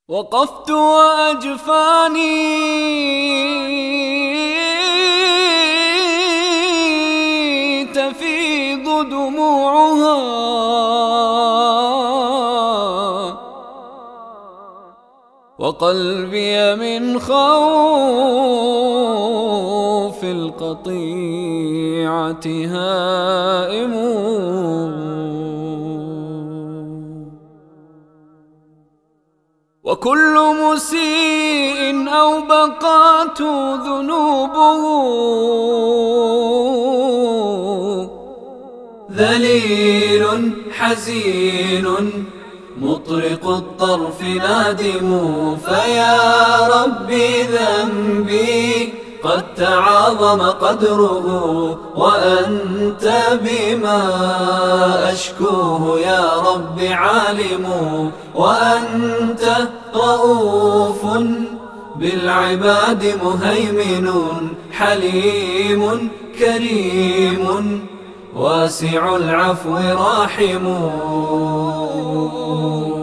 وقفت وأجفاني تفيض دموعها، وقلبي من خوف القطيعة هائم. وكل مسيء أو بقات ذنوبه ذليل حزين مطرق الطرف نادم. فيا ربي ذنبي قد تعاظم قدره، وأنت بما أشكوه يا رب عالم. وأنت رؤوف بالعباد مهيمن، حليم كريم واسع العفو راحم.